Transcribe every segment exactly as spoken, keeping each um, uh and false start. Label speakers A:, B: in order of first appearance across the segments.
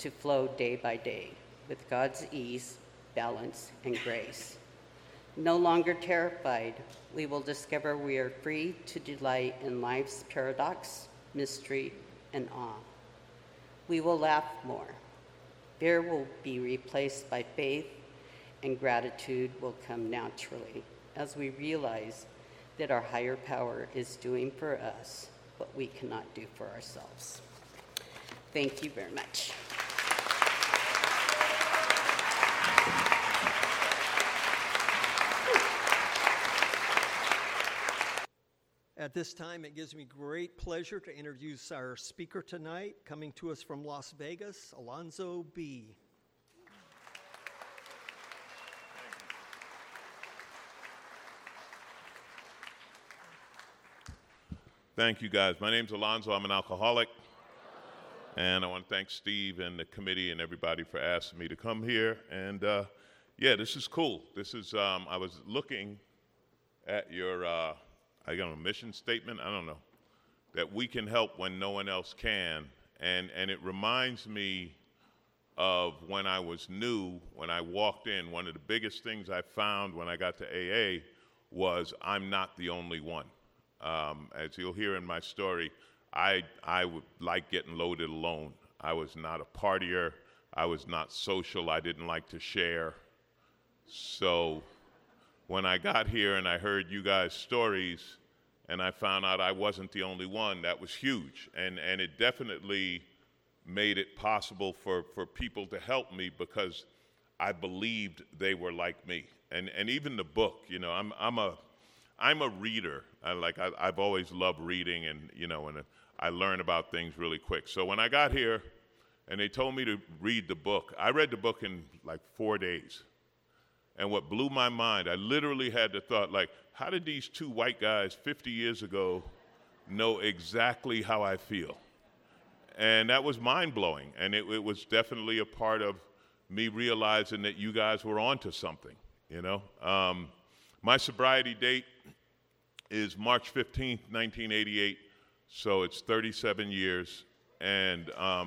A: to flow day by day with God's ease, balance, and grace. No longer terrified, we will discover we are free to delight in life's paradox, mystery, and awe. We will laugh more. Fear will be replaced by faith, and gratitude will come naturally as we realize that our higher power is doing for us what we cannot do for ourselves. Thank you very much.
B: At this time, it gives me great pleasure to introduce our speaker tonight, coming to us from Las Vegas, Alonzo B.
C: Thank you, guys. My name's Alonzo. I'm an alcoholic. And I want to thank Steve and the committee and everybody for asking me to come here. And, uh, yeah, this is cool. This is, um, I was looking at your, uh, I got a mission statement, I don't know, that we can help when no one else can. And, and it reminds me of when I was new, when I walked in. One of the biggest things I found when I got to A A was I'm not the only one. Um, as you'll hear in my story, I, I would like getting loaded alone. I was not a partier. I was not social. I didn't like to share. So when I got here and I heard you guys' stories and I found out I wasn't the only one, that was huge. And, and it definitely made it possible for, for people to help me because I believed they were like me. And, and even the book, you know, I'm, I'm a, I'm a reader. I like I, I've always loved reading, and you know, and I learn about things really quick. So when I got here, and they told me to read the book, I read the book in like four days. And what blew my mind, I literally had the thought, like, how did these two white guys fifty years ago know exactly how I feel? And that was mind-blowing. And it, it was definitely a part of me realizing that you guys were onto something. You know, um, my sobriety date is March fifteenth, nineteen eighty-eight, so it's thirty-seven years, and um,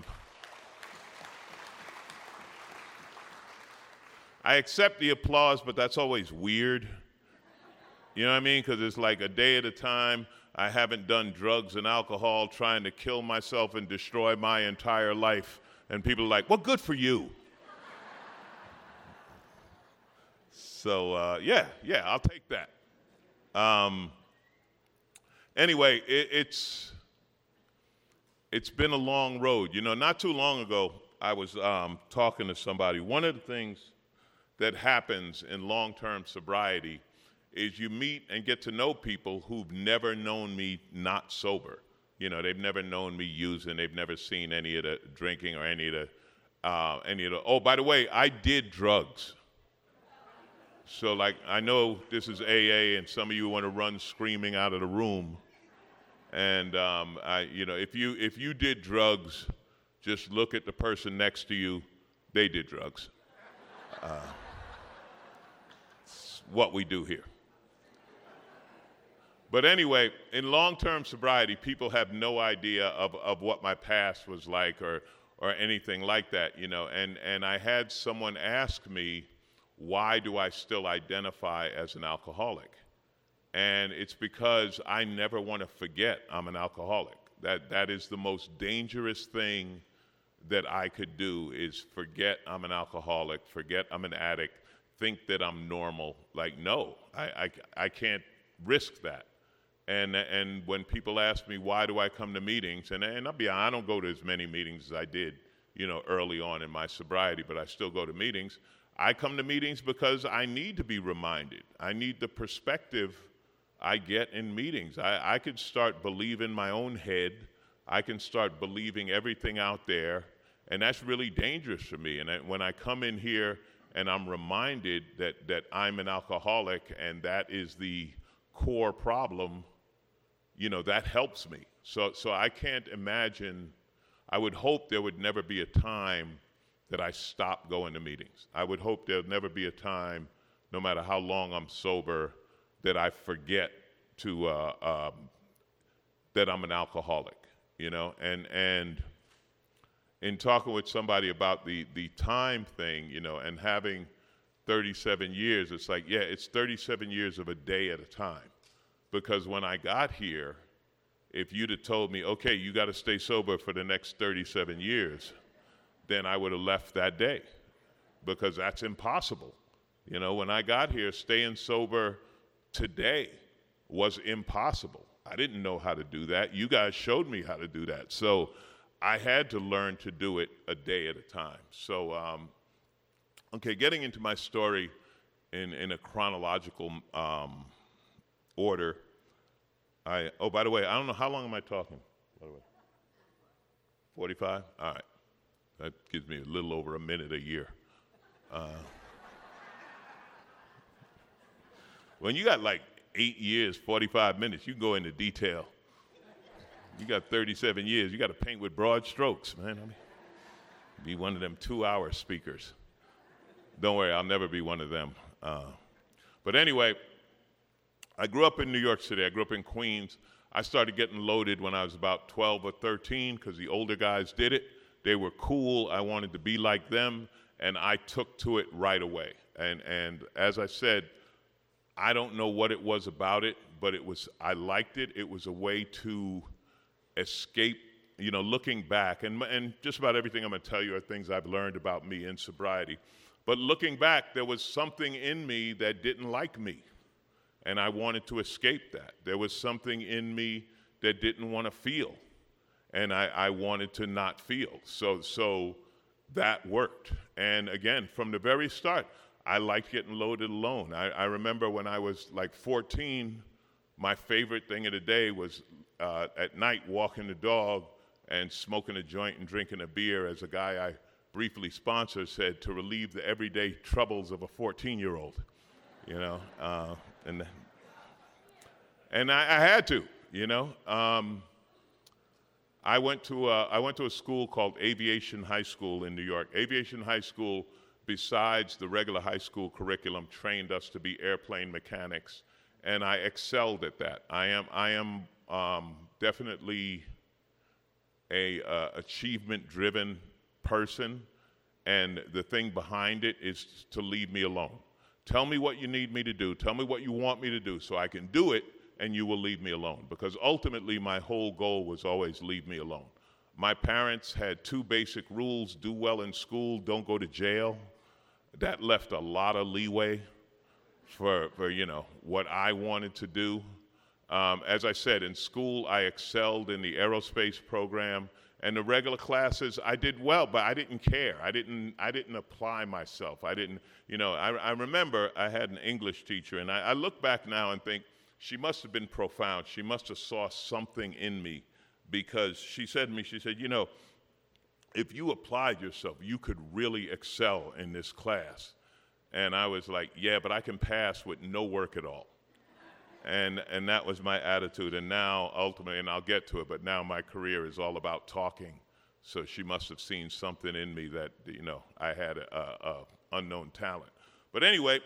C: I accept the applause, but that's always weird, you know what I mean, because it's like a day at a time. I haven't done drugs and alcohol trying to kill myself and destroy my entire life, and people are like, well, good for you. So, uh, yeah, yeah, I'll take that. Um, Anyway, it, it's it's been a long road. You know, not too long ago, I was um, talking to somebody. One of the things that happens in long-term sobriety is you meet and get to know people who've never known me not sober. You know, they've never known me using. They've never seen any of the drinking or any of the uh, any of the. Oh, by the way, I did drugs. So, like, I know this is A A, and some of you want to run screaming out of the room. And um, I, you know, if you if you did drugs, just look at the person next to you. They did drugs. Uh, it's what we do here. But anyway, in long-term sobriety, people have no idea of, of what my past was like or or anything like that, you know. And and I had someone ask me, why do I still identify as an alcoholic? And it's because I never want to forget I'm an alcoholic. That that is the most dangerous thing that I could do is forget I'm an alcoholic, forget I'm an addict, think that I'm normal. Like, no, I, I, I can't risk that. And and when people ask me, why do I come to meetings? And, and I'll be honest, I don't go to as many meetings as I did, you know, early on in my sobriety, but I still go to meetings. I come to meetings because I need to be reminded. I need the perspective I get in meetings. I, I could start believing my own head. I can start believing everything out there, and that's really dangerous for me. And I, when I come in here and I'm reminded that, that I'm an alcoholic and that is the core problem, you know, that helps me. So, so I can't imagine, I would hope there would never be a time that I stop going to meetings. I would hope there'll never be a time, no matter how long I'm sober, that I forget to uh, um, that I'm an alcoholic, you know. And and in talking with somebody about the, the time thing, you know, and having thirty-seven years, it's like, yeah, it's thirty-seven years of a day at a time. Because when I got here, if you'd have told me, okay, you got to stay sober for the next thirty-seven years, then I would have left that day, because that's impossible. You know, when I got here, staying sober today was impossible. I didn't know how to do that. You guys showed me how to do that. So I had to learn to do it a day at a time. So, um, okay, getting into my story in, in a chronological um, order. I, oh, by the way, I don't know, how long am I talking, by the way? forty-five? All right. That gives me a little over a minute a year. Uh, when you got like eight years, forty-five minutes, you can go into detail. You got thirty-seven years, you got to paint with broad strokes, man. I mean, be one of them two-hour speakers. Don't worry, I'll never be one of them. Uh, but anyway, I grew up in New York City. I grew up in Queens. I started getting loaded when I was about twelve or thirteen because the older guys did it. They were cool. I wanted to be like them, and I took to it right away. And and as I said, I don't know what it was about it, but it was, I liked it. It was a way to escape, you know, looking back. And, and just about everything I'm going to tell you are things I've learned about me in sobriety. But looking back, there was something in me that didn't like me, and I wanted to escape that. There was something in me that didn't want to feel, and I, I wanted to not feel. So, so that worked. And again, from the very start, I liked getting loaded alone. I, I remember when I was like fourteen, my favorite thing of the day was uh, at night walking the dog and smoking a joint and drinking a beer, as a guy I briefly sponsored said, to relieve the everyday troubles of a fourteen-year-old, you know. Uh, and and I, I had to, you know. Um, I went to a, I went to a school called Aviation High School in New York. Aviation High School, besides the regular high school curriculum, trained us to be airplane mechanics, and I excelled at that. I am I am um, definitely a uh, achievement-driven person, and the thing behind it is to leave me alone. Tell me what you need me to do. Tell me what you want me to do so I can do it, and you will leave me alone. Because ultimately, my whole goal was always leave me alone. My parents had two basic rules: do well in school, don't go to jail. That left a lot of leeway for, for you know, what I wanted to do. Um, as I said, in school, I excelled in the aerospace program, and the regular classes, I did well, but I didn't care. I didn't, I didn't apply myself. I didn't, you know, I, I remember I had an English teacher, and I, I look back now and think, she must have been profound. She must have saw something in me, because she said to me, she said, you know, if you applied yourself, you could really excel in this class. And I was like, yeah, but I can pass with no work at all. And and that was my attitude. And now, ultimately, and I'll get to it, but now my career is all about talking. So she must have seen something in me that, you know, I had a, a, a unknown talent. But anyway,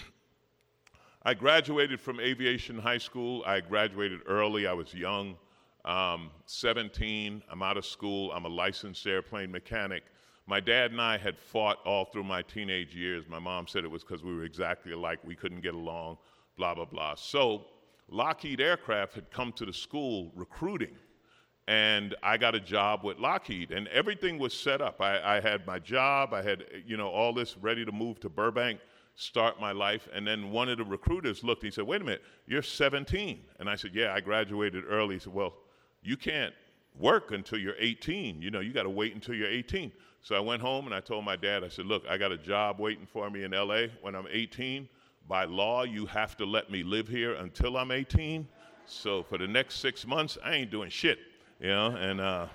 C: I graduated from Aviation High School. I graduated early. I was young, um, seventeen. I'm out of school. I'm a licensed airplane mechanic. My dad and I had fought all through my teenage years. My mom said it was because we were exactly alike. We couldn't get along, blah, blah, blah. So Lockheed Aircraft had come to the school recruiting, and I got a job with Lockheed, and everything was set up. I, I had my job. I had, you know, all this ready to move to Burbank, start my life. And then one of the recruiters looked, and he said, wait a minute, you're seventeen. And I said, yeah, I graduated early. He said, well, you can't work until you're eighteen. You know, you got to wait until you're eighteen. So I went home and I told my dad, I said, look, I got a job waiting for me in L A when I'm eighteen. By law, you have to let me live here until I'm eighteen. So for the next six months, I ain't doing shit, you know? And, uh,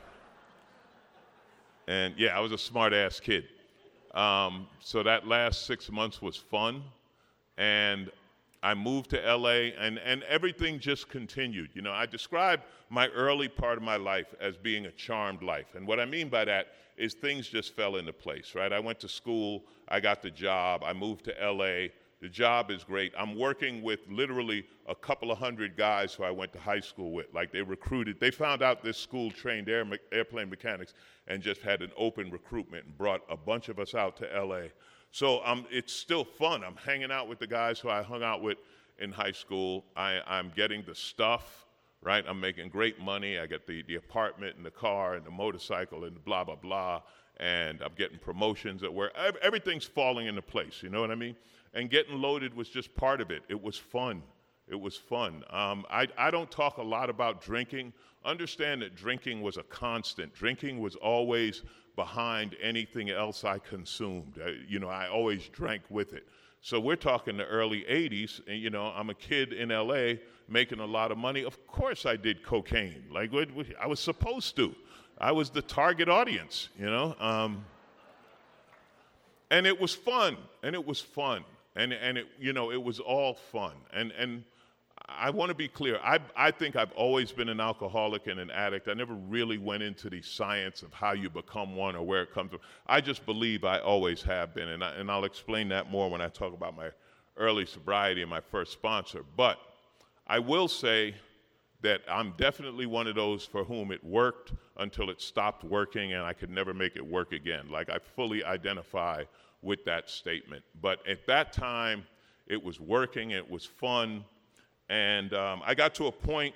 C: and yeah, I was a smart-ass kid. Um, so that last six months was fun. And I moved to L A, and, and everything just continued. You know, I describe my early part of my life as being a charmed life. And what I mean by that is things just fell into place, right? I went to school, I got the job, I moved to L A, The job is great. I'm working with literally a couple of hundred guys who I went to high school with. Like they recruited, they found out this school trained air, airplane mechanics and just had an open recruitment and brought a bunch of us out to L A. So um, it's still fun. I'm hanging out with the guys who I hung out with in high school. I, I'm getting the stuff, right? I'm making great money. I get the, the apartment and the car and the motorcycle and blah, blah, blah. And I'm getting promotions at work. Everything's falling into place, you know what I mean? And getting loaded was just part of it. It was fun. It was fun. Um, I, I don't talk a lot about drinking. Understand that drinking was a constant. Drinking was always behind anything else I consumed. I, you know, I always drank with it. So we're talking the early eighties, and you know, I'm a kid in L A making a lot of money. Of course I did cocaine. Like, what, what, I was supposed to. I was the target audience, you know? Um, and it was fun, and it was fun. And, and it, you know, it was all fun. And, and I want to be clear. I, I think I've always been an alcoholic and an addict. I never really went into the science of how you become one or where it comes from. I just believe I always have been. And, I, and I'll explain that more when I talk about my early sobriety and my first sponsor. But I will say that I'm definitely one of those for whom it worked until it stopped working and I could never make it work again. Like, I fully identify with that statement. But at that time, it was working, it was fun, and um, I got to a point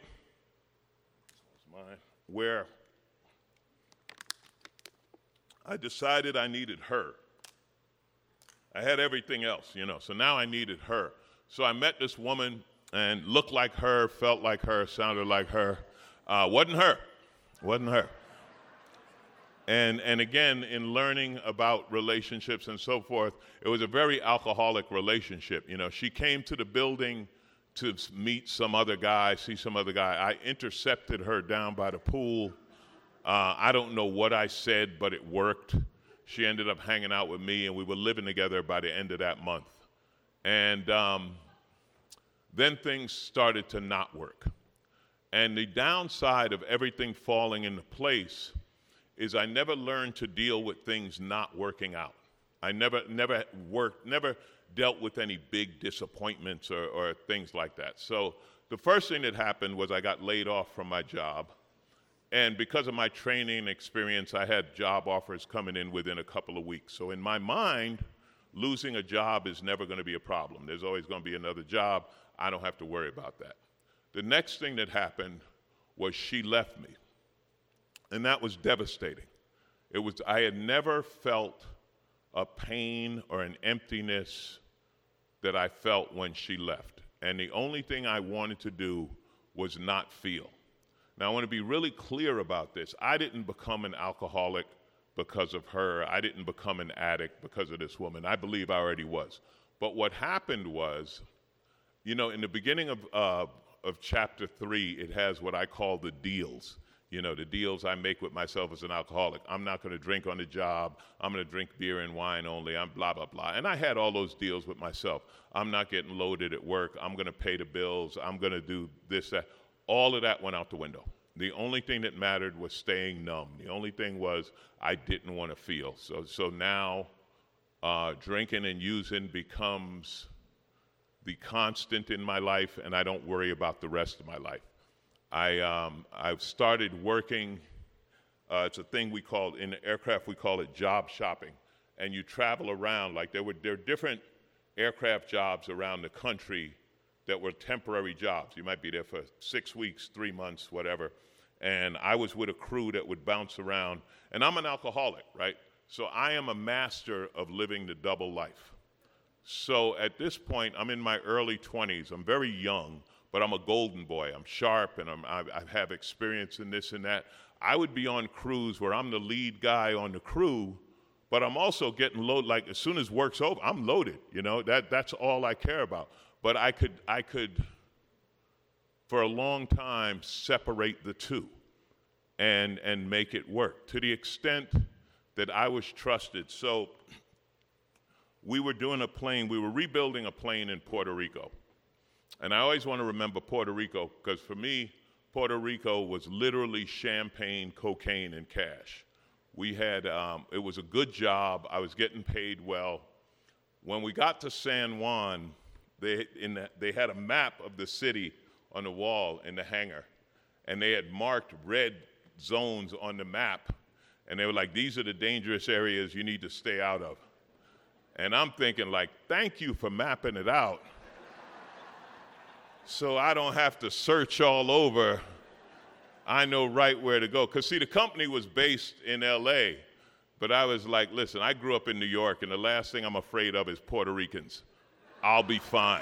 C: where I decided I needed her. I had everything else, you know, so now I needed her. So I met this woman and looked like her, felt like her, sounded like her. Uh, wasn't her, wasn't her. And, and again, in learning about relationships and so forth, it was a very alcoholic relationship. You know, she came to the building to meet some other guy, see some other guy. I intercepted her down by the pool. Uh, I don't know what I said, but it worked. She ended up hanging out with me, and we were living together by the end of that month. And um, then things started to not work. And the downside of everything falling into place is I never learned to deal with things not working out. I never, never worked, never dealt with any big disappointments or, or things like that. So the first thing that happened was I got laid off from my job. And because of my training experience, I had job offers coming in within a couple of weeks. So in my mind, losing a job is never going to be a problem. There's always going to be another job. I don't have to worry about that. The next thing that happened was she left me. And that was devastating. It was, I had never felt a pain or an emptiness that I felt when she left. And the only thing I wanted to do was not feel. Now, I want to be really clear about this. I didn't become an alcoholic because of her. I didn't become an addict because of this woman. I believe I already was. But what happened was, you know, in the beginning of, uh, of chapter three, it has what I call the deals. You know, the deals I make with myself as an alcoholic. I'm not going to drink on the job. I'm going to drink beer and wine only. I'm blah, blah, blah. And I had all those deals with myself. I'm not getting loaded at work. I'm going to pay the bills. I'm going to do this, that. All of that went out the window. The only thing that mattered was staying numb. The only thing was I didn't want to feel. So, so now uh, drinking and using becomes the constant in my life, and I don't worry about the rest of my life. I, um, I've started working, uh, it's a thing we call, in the aircraft, we call it job shopping. And you travel around, like there were, there are different aircraft jobs around the country that were temporary jobs. You might be there for six weeks, three months, whatever. And I was with a crew that would bounce around. And I'm an alcoholic, right? So I am a master of living the double life. So at this point, I'm in my early twenties. I'm very young. But I'm a golden boy. I'm sharp, and I'm, I, I have experience in this and that. I would be on crews where I'm the lead guy on the crew, but I'm also getting loaded. Like as soon as work's over, I'm loaded. You know, that that's all I care about. But I could, I could, for a long time, separate the two, and and make it work to the extent that I was trusted. So we were doing a plane. We were rebuilding a plane in Puerto Rico. And I always want to remember Puerto Rico, because for me, Puerto Rico was literally champagne, cocaine, and cash. We had, um, it was a good job. I was getting paid well. When we got to San Juan, they, in the, they had a map of the city on the wall in the hangar, and they had marked red zones on the map, and they were like, these are the dangerous areas you need to stay out of. And I'm thinking, like, thank you for mapping it out so I don't have to search all over. I know right where to go. Because, see, the company was based in L A, but I was like, listen, I grew up in New York, and the last thing I'm afraid of is Puerto Ricans. I'll be fine.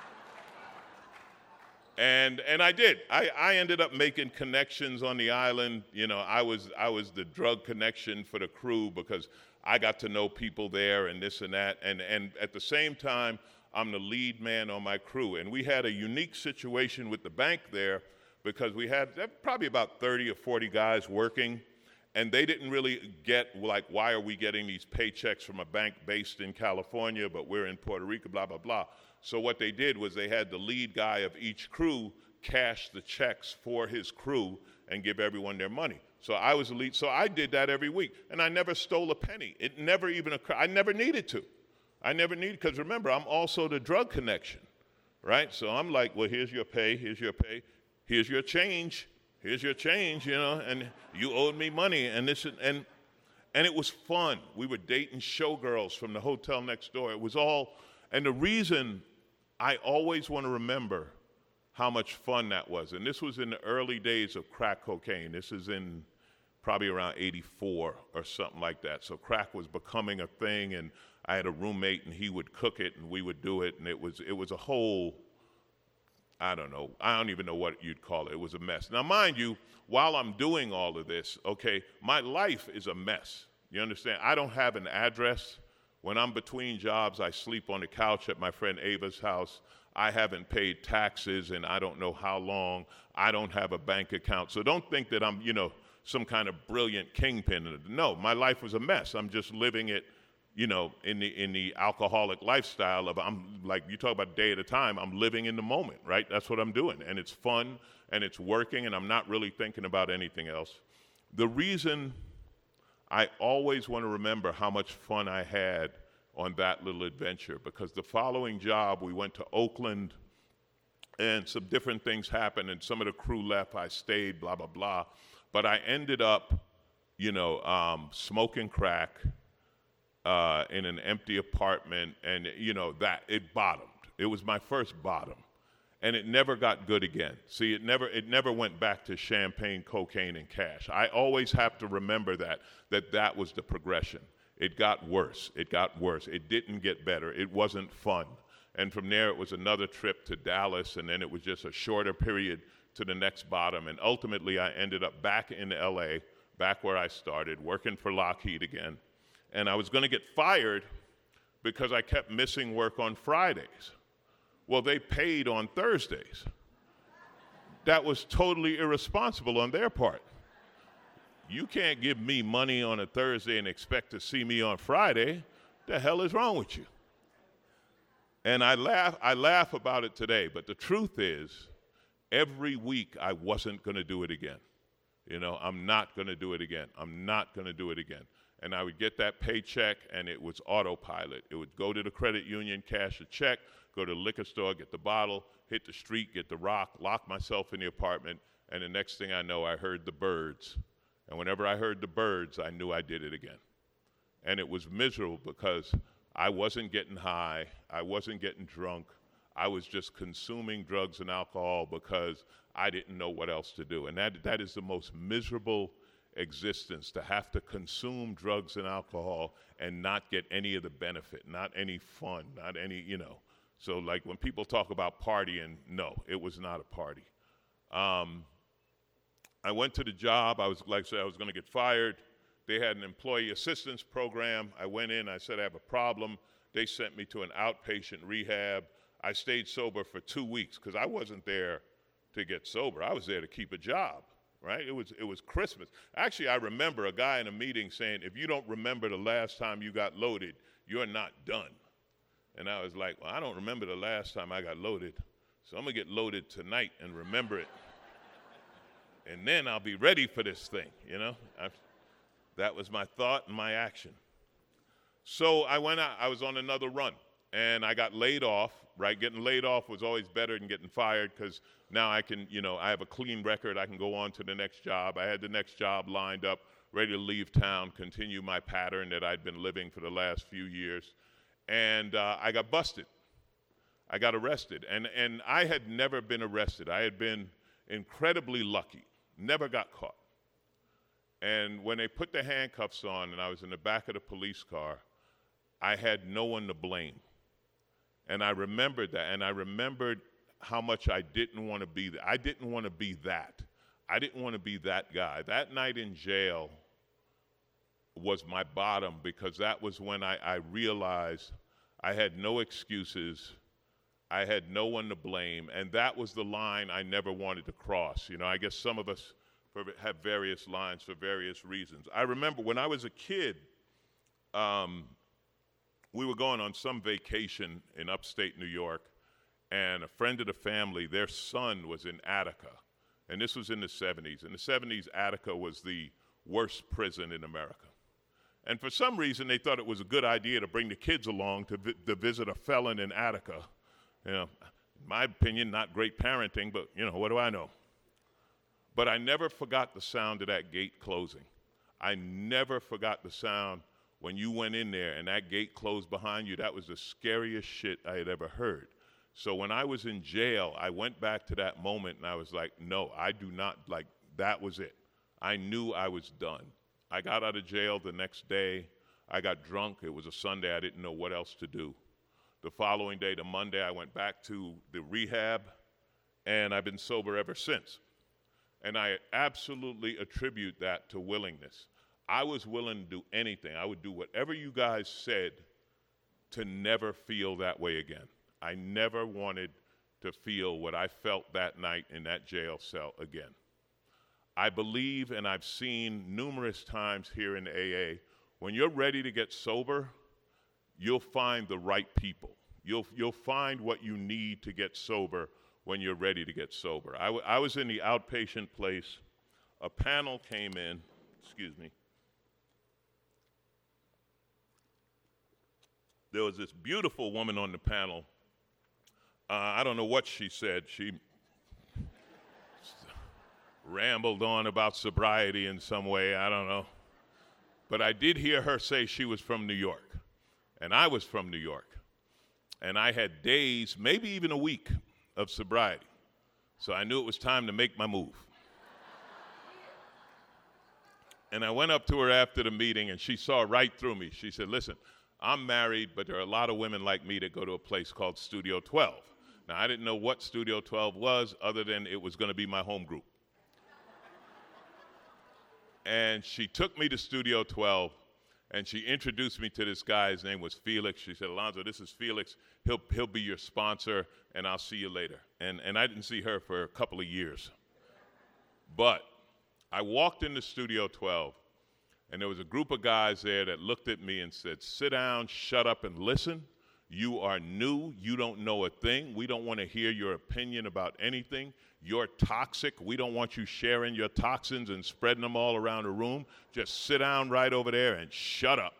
C: And and I did. I, I ended up making connections on the island. You know, I was I was the drug connection for the crew because I got to know people there and this and that. And and at the same time, I'm the lead man on my crew. And we had a unique situation with the bank there because we had probably about thirty or forty guys working, and they didn't really get, like, why are we getting these paychecks from a bank based in California, but we're in Puerto Rico, blah, blah, blah. So what they did was they had the lead guy of each crew cash the checks for his crew and give everyone their money. So I was the lead. So I did that every week, and I never stole a penny. It never even occurred. I never needed to. I never needed, because remember, I'm also the drug connection, right? So I'm like, well, here's your pay, here's your pay, here's your change, here's your change, you know, and you owed me money, and this, and and it was fun. We were dating showgirls from the hotel next door. It was all, and the reason I always want to remember how much fun that was, and this was in the early days of crack cocaine. This is in probably around eighty-four or something like that. So crack was becoming a thing, and I had a roommate, and he would cook it, and we would do it, and it was it was a whole, I don't know, I don't even know what you'd call it. It was a mess. Now, mind you, while I'm doing all of this, okay, my life is a mess. You understand? I don't have an address. When I'm between jobs, I sleep on the couch at my friend Ava's house. I haven't paid taxes in I don't know how long. I don't have a bank account. So don't think that I'm, you know, some kind of brilliant kingpin. No, my life was a mess. I'm just living it, you know, in the in the alcoholic lifestyle of, I'm like, you talk about a day at a time, I'm living in the moment, right? That's what I'm doing. And it's fun, and it's working, and I'm not really thinking about anything else. The reason I always want to remember how much fun I had on that little adventure, because the following job, we went to Oakland, and some different things happened, and some of the crew left, I stayed, blah, blah, blah. But I ended up, you know, um, smoking crack uh, in an empty apartment, and, you know, that, it bottomed. It was my first bottom, and it never got good again. See, it never, it never went back to champagne, cocaine, and cash. I always have to remember that, that that was the progression. It got worse. It got worse. It didn't get better. It wasn't fun. And from there, it was another trip to Dallas, and then it was just a shorter period to the next bottom. And ultimately, I ended up back in L A, back where I started, working for Lockheed again. And I was going to get fired because I kept missing work on Fridays. Well, they paid on Thursdays. That was totally irresponsible on their part. You can't give me money on a Thursday and expect to see me on Friday. The hell is wrong with you? And I laugh, I laugh about it today, but the truth is, every week I wasn't going to do it again. You know, I'm not going to do it again. I'm not going to do it again. And I would get that paycheck, and it was autopilot. It would go to the credit union, cash a check, go to the liquor store, get the bottle, hit the street, get the rock, lock myself in the apartment, and the next thing I know, I heard the birds. And whenever I heard the birds, I knew I did it again. And it was miserable because I wasn't getting high, I wasn't getting drunk, I was just consuming drugs and alcohol because I didn't know what else to do. And that that is the most miserable existence, to have to consume drugs and alcohol and not get any of the benefit, not any fun, not any, you know. So like when people talk about partying, no, it was not a party. Um, I went to the job. I was, like I said, I was going to get fired. They had an employee assistance program. I went in. I said, I have a problem. They sent me to an outpatient rehab. I stayed sober for two weeks because I wasn't there to get sober. I was there to keep a job, right? It was, it was Christmas. Actually, I remember a guy in a meeting saying, if you don't remember the last time you got loaded, you're not done. And I was like, well, I don't remember the last time I got loaded, so I'm going to get loaded tonight and remember it. And then I'll be ready for this thing, you know? I, that was my thought and my action. So I went out, I was on another run. and I got laid off, right? Getting laid off was always better than getting fired because now I can, you know, I have a clean record. I can go on to the next job. I had the next job lined up, ready to leave town, continue my pattern that I'd been living for the last few years. And uh, I got busted. I got arrested. And, and I had never been arrested. I had been incredibly lucky, never got caught. And when they put the handcuffs on and I was in the back of the police car, I had no one to blame. And I remembered that, and I remembered how much I didn't want to be that. I didn't want to be that. I didn't want to be that guy. That night in jail was my bottom because that was when I, I realized I had no excuses. I had no one to blame, and that was the line I never wanted to cross. You know, I guess some of us have various lines for various reasons. I remember when I was a kid, um, we were going on some vacation in upstate New York, and a friend of the family, their son was in Attica, and this was in the seventies. In the seventies, Attica was the worst prison in America. And for some reason, they thought it was a good idea to bring the kids along to, vi- to visit a felon in Attica. You know, in my opinion, not great parenting, but, you know, what do I know? But I never forgot the sound of that gate closing. I never forgot the sound when you went in there and that gate closed behind you. That was the scariest shit I had ever heard. So when I was in jail, I went back to that moment and I was like, no, I do not, like, that was it. I knew I was done. I got out of jail the next day. I got drunk. It was a Sunday. I didn't know what else to do. The following day, the Monday, I went back to the rehab, and I've been sober ever since. And I absolutely attribute that to willingness. I was willing to do anything. I would do whatever you guys said to never feel that way again. I never wanted to feel what I felt that night in that jail cell again. I believe, and I've seen numerous times here in A A, when you're ready to get sober, you'll find the right people. You'll, you'll find what you need to get sober when you're ready to get sober. I, w- I was in the outpatient place. A panel came in, excuse me. There was this beautiful woman on the panel. Uh, I don't know what she said. She rambled on about sobriety in some way, I don't know. But I did hear her say she was from New York, and I was from New York. And I had days, maybe even a week, of sobriety. So I knew it was time to make my move. And I went up to her after the meeting, and she saw right through me. She said, listen, I'm married, but there are a lot of women like me that go to a place called Studio twelve. Now, I didn't know what Studio twelve was other than it was going to be my home group. And she took me to Studio twelve, and she introduced me to this guy. His name was Felix. She said, Alonzo, this is Felix. He'll, he'll be your sponsor, and I'll see you later. And, and I didn't see her for a couple of years. But I walked into Studio twelve, and there was a group of guys there that looked at me and said, sit down, shut up, and listen. You are new. You don't know a thing. We don't want to hear your opinion about anything. You're toxic. We don't want you sharing your toxins and spreading them all around the room. Just sit down right over there and shut up.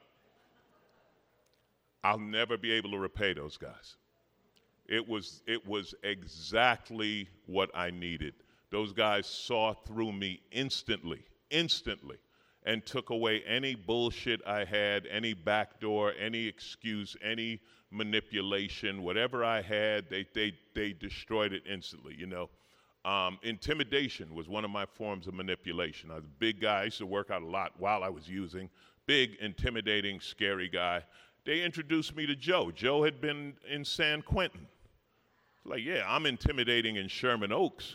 C: I'll never be able to repay those guys. It was, it was exactly what I needed. Those guys saw through me instantly, instantly, and took away any bullshit I had, any backdoor, any excuse, any manipulation, whatever I had, they, they, they destroyed it instantly, you know. Um, intimidation was one of my forms of manipulation. I was a big guy. I used to work out a lot while I was using. Big, intimidating, scary guy. They introduced me to Joe. Joe had been in San Quentin. Like, yeah, I'm intimidating in Sherman Oaks.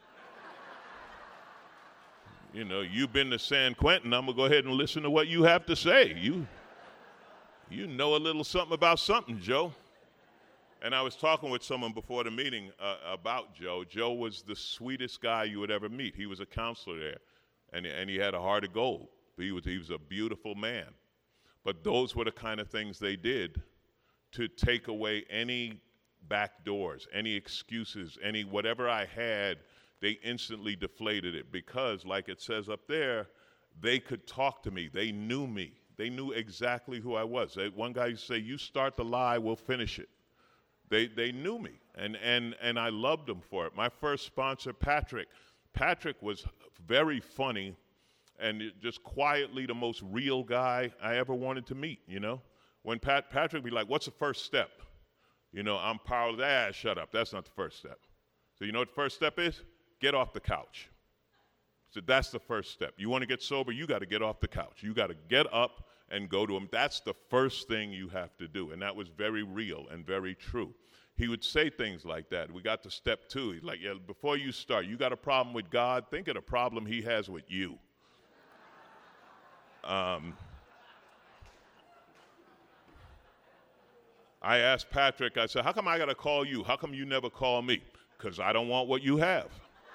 C: You know, you've been to San Quentin. I'm going to go ahead and listen to what you have to say. You, you know a little something about something, Joe. And I was talking with someone before the meeting uh, about Joe. Joe was the sweetest guy you would ever meet. He was a counselor there, and, and he had a heart of gold. He was, he was a beautiful man. But those were the kind of things they did to take away any back doors, any excuses, any whatever I had, they instantly deflated it because, like it says up there, they could talk to me. They knew me. They knew exactly who I was. They, one guy used to say, you start the lie, we'll finish it. They, they knew me, and, and, and I loved them for it. My first sponsor, Patrick, Patrick was very funny and just quietly the most real guy I ever wanted to meet, you know? When Pat, Patrick would be like, what's the first step? You know, I'm powerless. Ah, shut up. That's not the first step. So you know what the first step is? Get off the couch. So that's the first step. You want to get sober, you got to get off the couch. You got to get up and go to him. That's the first thing you have to do. And that was very real and very true. He would say things like that. We got to step two. He's like, yeah, before you start, you got a problem with God, think of the problem he has with you. Um, I asked Patrick, I said, how come I got to call you? How come you never call me? Because I don't want what you have.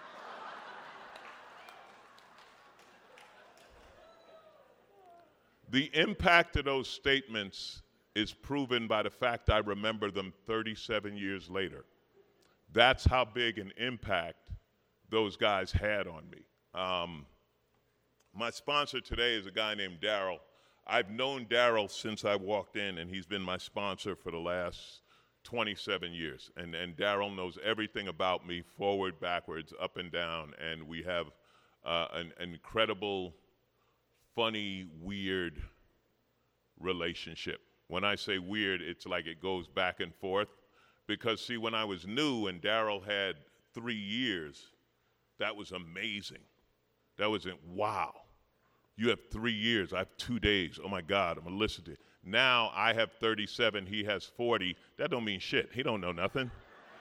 C: The impact of those statements is proven by the fact I remember them thirty-seven years later. That's how big an impact those guys had on me. Um, my sponsor today is a guy named Daryl. I've known Daryl since I walked in, and he's been my sponsor for the last twenty-seven years. And, and Daryl knows everything about me, forward, backwards, up and down, and we have uh, an, an incredible, funny, weird relationship. When I say weird, it's like it goes back and forth. Because, see, when I was new and Daryl had three years, that was amazing. That was, wow. You have three years, I have two days. Oh, my God, I'm going to listen to it. Now I have thirty-seven, he has forty. That don't mean shit. He don't know nothing.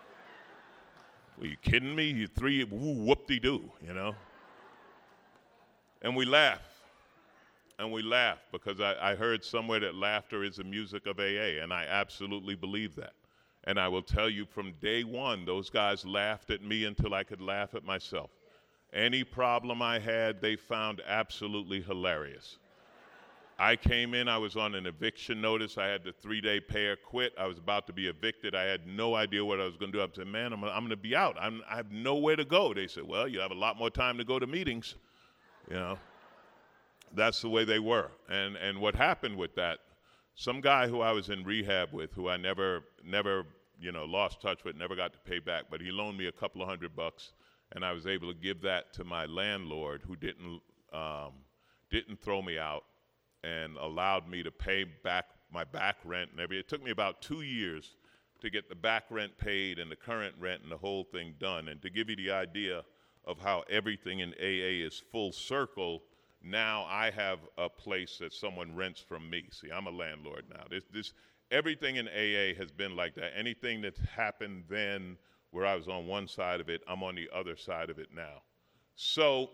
C: Are you kidding me? You three, woo, whoop-de-doo, you know? And we laugh. And we laugh because I, I heard somewhere that laughter is the music of A A, and I absolutely believe that. And I will tell you from day one, those guys laughed at me until I could laugh at myself. Any problem I had, they found absolutely hilarious. I came in, I was on an eviction notice. I had the three-day pay or quit. I was about to be evicted. I had no idea what I was going to do. I said, man, I'm, I'm going to be out. I'm, I have nowhere to go. They said, well, you have a lot more time to go to meetings, you know. That's the way they were. And and what happened with that, some guy who I was in rehab with, who I never, never, you know, lost touch with, never got to pay back, but he loaned me a couple of hundred bucks, and I was able to give that to my landlord, who didn't um, didn't throw me out and allowed me to pay back my back rent and everything. It took me about two years to get the back rent paid and the current rent and the whole thing done. And to give you the idea of how everything in A A is full circle, now I have a place that someone rents from me. See, I'm a landlord now. This, this, everything in A A has been like that. Anything that happened then where I was on one side of it, I'm on the other side of it now. So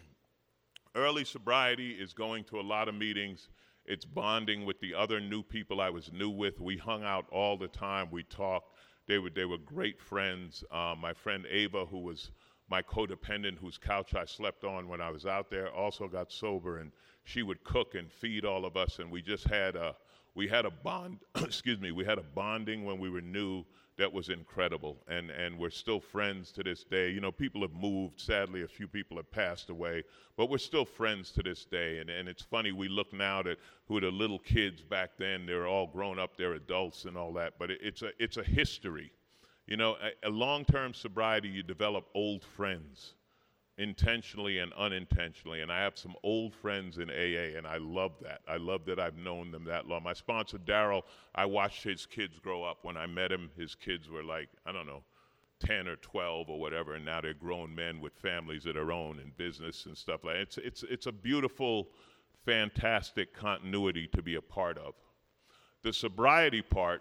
C: early sobriety is going to a lot of meetings. It's bonding with the other new people I was new with. We hung out all the time. We talked. They were, they were great friends. Um, my friend Ava, who was my codependent, whose couch I slept on when I was out there, also got sober, and she would cook and feed all of us, and we just had a, we had a bond, excuse me, we had a bonding when we were new that was incredible, and, and we're still friends to this day. You know, people have moved. Sadly, a few people have passed away, but we're still friends to this day, and, and it's funny, we look now at who the little kids back then, they're all grown up, they're adults and all that, but it, it's a it's a history. You know, a, a long-term sobriety, you develop old friends, intentionally and unintentionally, and I have some old friends in A A, and I love that. I love that I've known them that long. My sponsor, Daryl, I watched his kids grow up. When I met him, his kids were like, I don't know, ten or twelve or whatever, and now they're grown men with families of their own and business and stuff like that. It's, it's, it's a beautiful, fantastic continuity to be a part of. The sobriety part,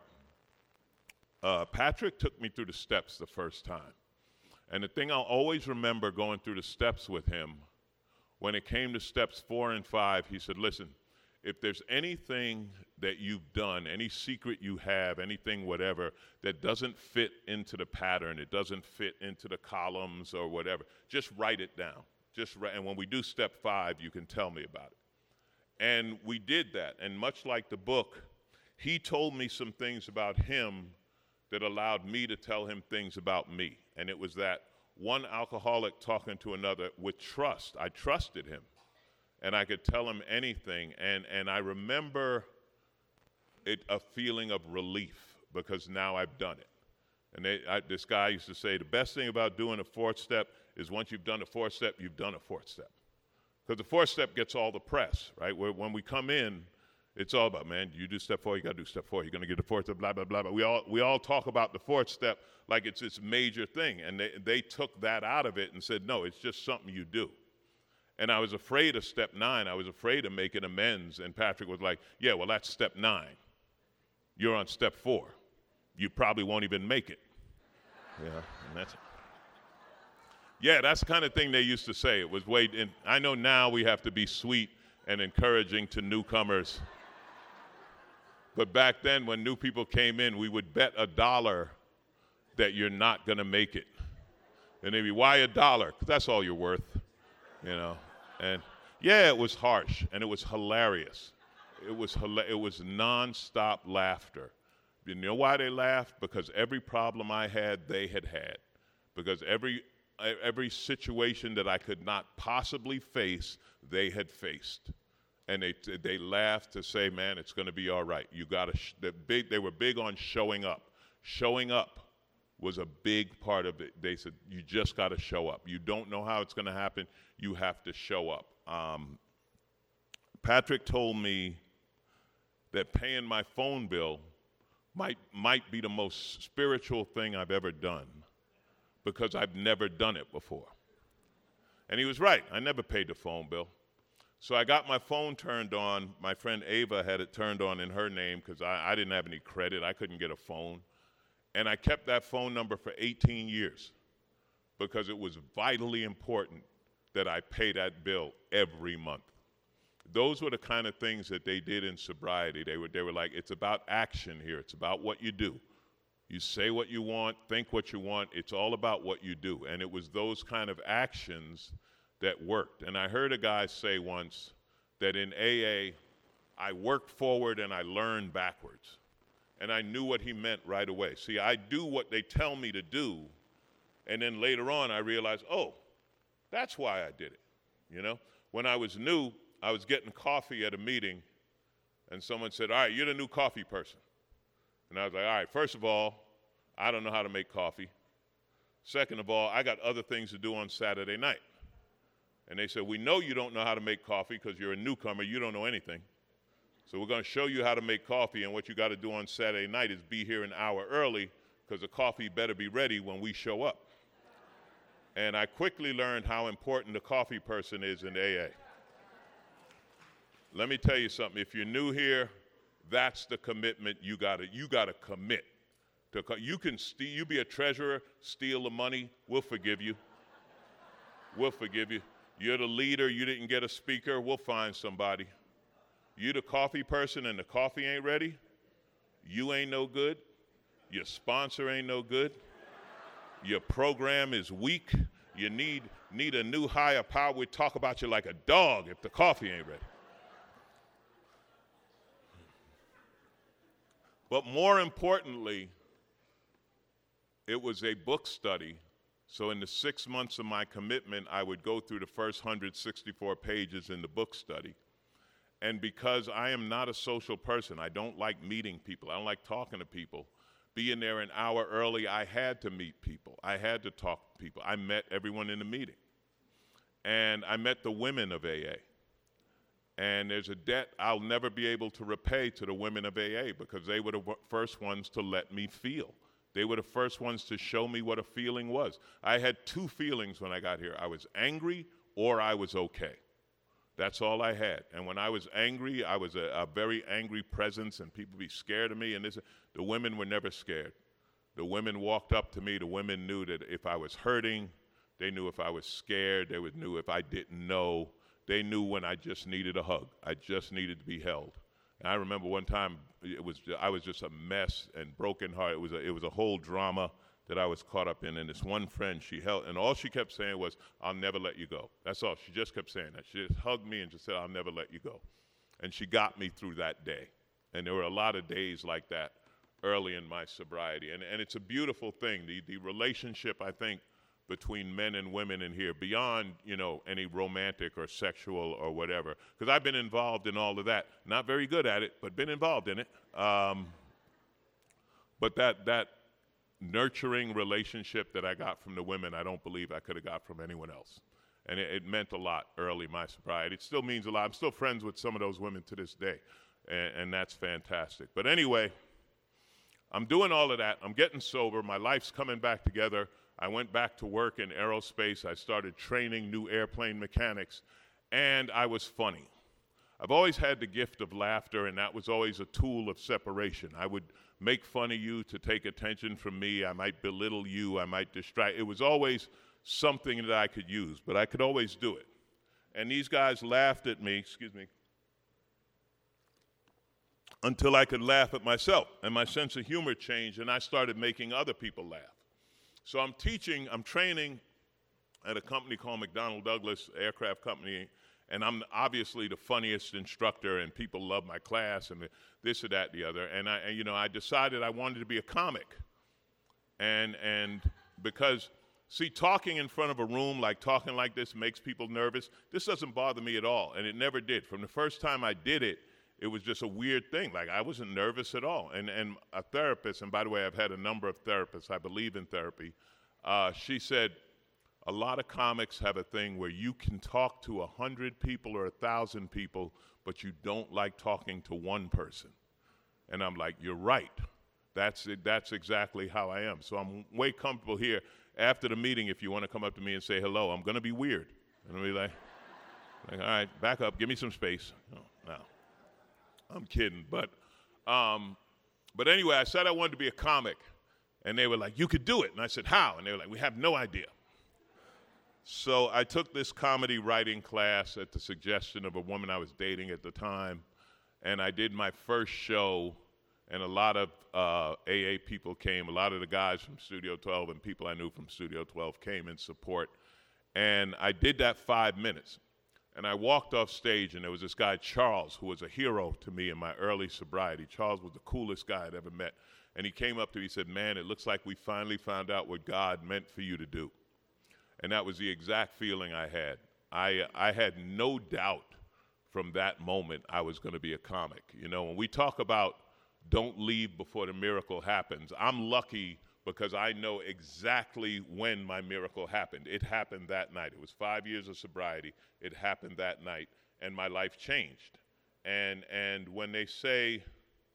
C: uh, Patrick took me through the steps the first time. And the thing I'll always remember going through the steps with him, when it came to steps four and five, he said, listen, if there's anything that you've done, any secret you have, anything whatever, that doesn't fit into the pattern, it doesn't fit into the columns or whatever, just write it down. Just write, and when we do step five, you can tell me about it. And we did that. And much like the book, he told me some things about him that allowed me to tell him things about me. And it was that one alcoholic talking to another with trust. I trusted him. and I could tell him anything. And, and I remember it, a feeling of relief because now I've done it. And they, I, this guy used to say, the best thing about doing a fourth step is once you've done a fourth step, you've done a fourth step. Because the fourth step gets all the press, right? Where when we come in, it's all about, man, you do step four, you got to do step four. You're going to get the fourth step, blah, blah, blah, blah. We all, we all talk about the fourth step like it's this major thing. And they, they took that out of it and said, no, it's just something you do. And I was afraid of step nine. I was afraid of making amends. And Patrick was like, yeah, well, that's step nine. You're on step four. You probably won't even make it. Yeah, and that's Yeah, that's the kind of thing they used to say. It was way, and I know now we have to be sweet and encouraging to newcomers. But back then, when new people came in, we would bet a dollar that you're not going to make it. And they'd be, why a dollar? Because that's all you're worth, you know. And yeah, it was harsh, and it was hilarious. It was hila- it was nonstop laughter. You know why they laughed? Because every problem I had, they had had. Because every every situation that I could not possibly face, they had faced. And they they laughed to say, man, it's going to be all right. You got to sh- the big they were big on showing up. Showing up was a big part of it. They said, you just got to show up. You don't know how it's going to happen. You have to show up. Um, Patrick told me that paying my phone bill might might be the most spiritual thing I've ever done because I've never done it before. And he was right. I never paid the phone bill. So I got my phone turned on. My friend Ava had it turned on in her name because I, I didn't have any credit. I couldn't get a phone. And I kept that phone number for eighteen years because it was vitally important that I pay that bill every month. Those were the kind of things that they did in sobriety. They were, they were like, it's about action here. It's about what you do. You say what you want, think what you want. It's all about what you do. And it was those kind of actions that worked. And I heard a guy say once that in A A, I worked forward and I learned backwards. And I knew what he meant right away. See, I do what they tell me to do, and then later on I realized, oh, that's why I did it. You know, when I was new, I was getting coffee at a meeting, and someone said, all right, you're the new coffee person. And I was like, all right, first of all, I don't know how to make coffee. Second of all, I got other things to do on Saturday night. And they said, we know you don't know how to make coffee because you're a newcomer. You don't know anything. So we're going to show you how to make coffee, and what you got to do on Saturday night is be here an hour early because the coffee better be ready when we show up. And I quickly learned how important the coffee person is in A A. Let me tell you something. If you're new here, that's the commitment you got to you got to commit. To co- you can steal, you be a treasurer, steal the money, we'll forgive you. We'll forgive you. You're the leader, you didn't get a speaker, we'll find somebody. You the coffee person and the coffee ain't ready, you ain't no good, your sponsor ain't no good, your program is weak, you need, need a new higher power. We talk about you like a dog if the coffee ain't ready. But more importantly, it was a book study. So in the six months of my commitment, I would go through the first one hundred sixty-four pages in the book study. And because I am not a social person, I don't like meeting people, I don't like talking to people, being there an hour early, I had to meet people. I had to talk to people. I met everyone in the meeting. And I met the women of A A. And there's a debt I'll never be able to repay to the women of A A because they were the w- first ones to let me feel. They were the first ones to show me what a feeling was. I had two feelings when I got here. I was angry or I was okay. That's all I had. And when I was angry, I was a, a very angry presence, and people be scared of me. And this, the women were never scared. The women walked up to me. The women knew that if I was hurting, they knew if I was scared. They would knew if I didn't know. They knew when I just needed a hug. I just needed to be held. And I remember one time it was I was just a mess and broken heart. It was a, it was a whole drama that I was caught up in. And this one friend, she held, and all she kept saying was, "I'll never let you go." That's all. She just kept saying that. She just hugged me and just said, "I'll never let you go." And she got me through that day. And there were a lot of days like that early in my sobriety. And and it's a beautiful thing. The the relationship, I think, between men and women in here beyond, you know, any romantic or sexual or whatever. Because I've been involved in all of that. Not very good at it, but been involved in it. Um, but that that nurturing relationship that I got from the women, I don't believe I could have got from anyone else. And it, it meant a lot early, my sobriety. It still means a lot. I'm still friends with some of those women to this day, and, and that's fantastic. But anyway, I'm doing all of that. I'm getting sober. My life's coming back together. I went back to work in aerospace. I started training new airplane mechanics, and I was funny. I've always had the gift of laughter, and that was always a tool of separation. I would make fun of you to take attention from me. I might belittle you. I might distract. It was always something that I could use, but I could always do it. And these guys laughed at me, excuse me, until I could laugh at myself, and my sense of humor changed, and I started making other people laugh. So I'm teaching, I'm training at a company called McDonnell Douglas Aircraft Company, and I'm obviously the funniest instructor, and people love my class, and this or that, the other. And I, and, you know, I decided I wanted to be a comic, and and because see, talking in front of a room, like talking like this, makes people nervous. This doesn't bother me at all, and it never did. From the first time I did it, it was just a weird thing. Like, I wasn't nervous at all. And and a therapist, and by the way, I've had a number of therapists. I believe in therapy. Uh, she said, a lot of comics have a thing where you can talk to a hundred people or a thousand people, but you don't like talking to one person. And I'm like, you're right. That's it. That's exactly how I am. So I'm way comfortable here. After the meeting, if you want to come up to me and say hello, I'm going to be weird. And I'll be like, like, all right, back up, give me some space. No, no. I'm kidding. But, um, but anyway, I said I wanted to be a comic. And they were like, you could do it. And I said, how? And they were like, we have no idea. So I took this comedy writing class at the suggestion of a woman I was dating at the time. And I did my first show, and a lot of uh, A A people came. A lot of the guys from Studio twelve and people I knew from Studio twelve came in support. And I did that five minutes. And I walked off stage, and there was this guy, Charles, who was a hero to me in my early sobriety. Charles was the coolest guy I'd ever met. And he came up to me and said, man, it looks like we finally found out what God meant for you to do. And that was the exact feeling I had. I, I had no doubt from that moment I was going to be a comic. You know, when we talk about don't leave before the miracle happens, I'm lucky because I know exactly when my miracle happened. It happened that night. It was five years of sobriety. It happened that night, and my life changed. And and when they say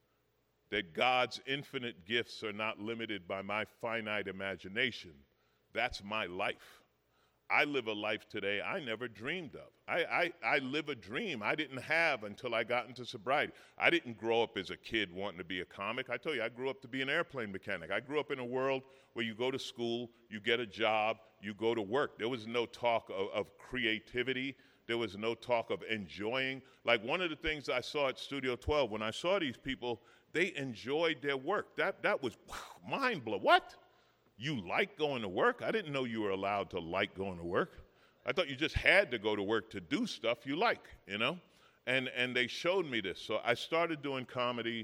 C: that God's infinite gifts are not limited by my finite imagination, that's my life. I live a life today I never dreamed of. I, I, I live a dream I didn't have until I got into sobriety. I didn't grow up as a kid wanting to be a comic. I told you, I grew up to be an airplane mechanic. I grew up in a world where you go to school, you get a job, you go to work. There was no talk of, of creativity. There was no talk of enjoying. Like, one of the things I saw at Studio twelve, when I saw these people, they enjoyed their work. That, that was mind-blowing. What? You like going to work? I didn't know you were allowed to like going to work. I thought you just had to go to work to do stuff you like, you know? And and they showed me this. So I started doing comedy.